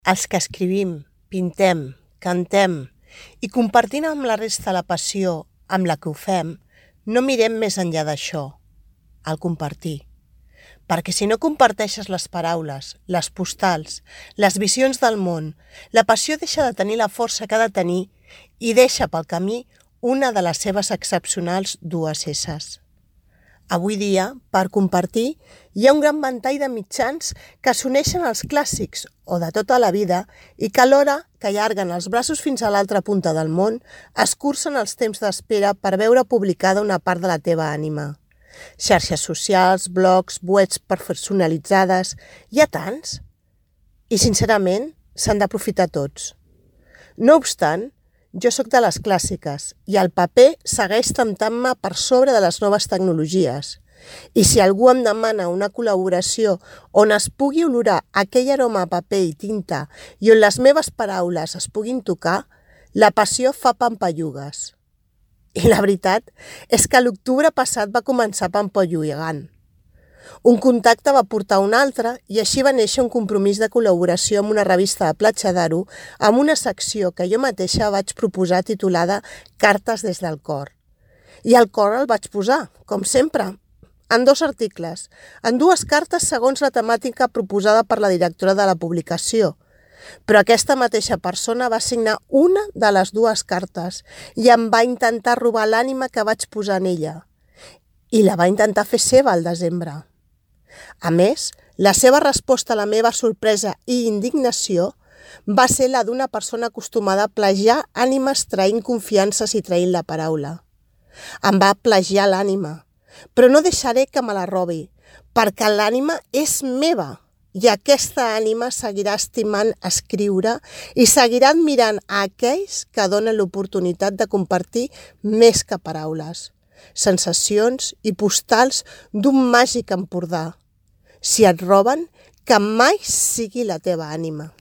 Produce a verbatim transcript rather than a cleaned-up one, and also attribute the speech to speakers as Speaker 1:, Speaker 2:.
Speaker 1: Els que escrivim, pintem, cantem i compartim amb la resta la passió amb la que ho fem, no mirem més enllà d'això, el compartir. Perquè si no comparteixes les paraules, les postals, les visions del món, la passió deixa de tenir la força que ha de tenir i deixa pel camí una de les seves excepcionals dues esses. Avui dia, per compartir, hi ha un gran ventall de mitjans que s'uneixen als clàssics o de tota la vida i que alhora que allarguen els braços fins a l'altra punta del món, escurcen els temps d'espera per veure publicada una part de la teva ànima. Xarxes socials, blogs, webs personalitzades, hi ha tants. I sincerament, s'han d'aprofitar tots. No obstant, jo sóc de les clàssiques i el paper segueix temptant-me per sobre de les noves tecnologies. I si algú em demana una col·laboració on es pugui olorar aquell aroma a paper i tinta i on les meves paraules es puguin tocar, la passió fa pampallugues. I la veritat és que l'octubre passat va començar pampallugant. Un contacte va portar un altre i així va néixer un compromís de col·laboració amb una revista de Platja d'Aro amb una secció que jo mateixa vaig proposar titulada Cartes des del cor. I el cor el vaig posar, com sempre, en dos articles, en dues cartes segons la temàtica proposada per la directora de la publicació. Però aquesta mateixa persona va signar una de les dues cartes i em va intentar robar l'ànima que vaig posar en ella. I la va intentar fer seva al desembre. A més, la seva resposta a la meva sorpresa i indignació va ser la d'una persona acostumada a plagiar ànimes traint confiances i traint la paraula. Em va plagiar l'ànima, però no deixaré que me la robi, perquè l'ànima és meva i aquesta ànima seguirà estimant escriure i seguirà admirant a aquells que donen l'oportunitat de compartir més que paraules, sensacions i postals d'un màgic Empordà. Si et roben, que mai sigui la teva ànima.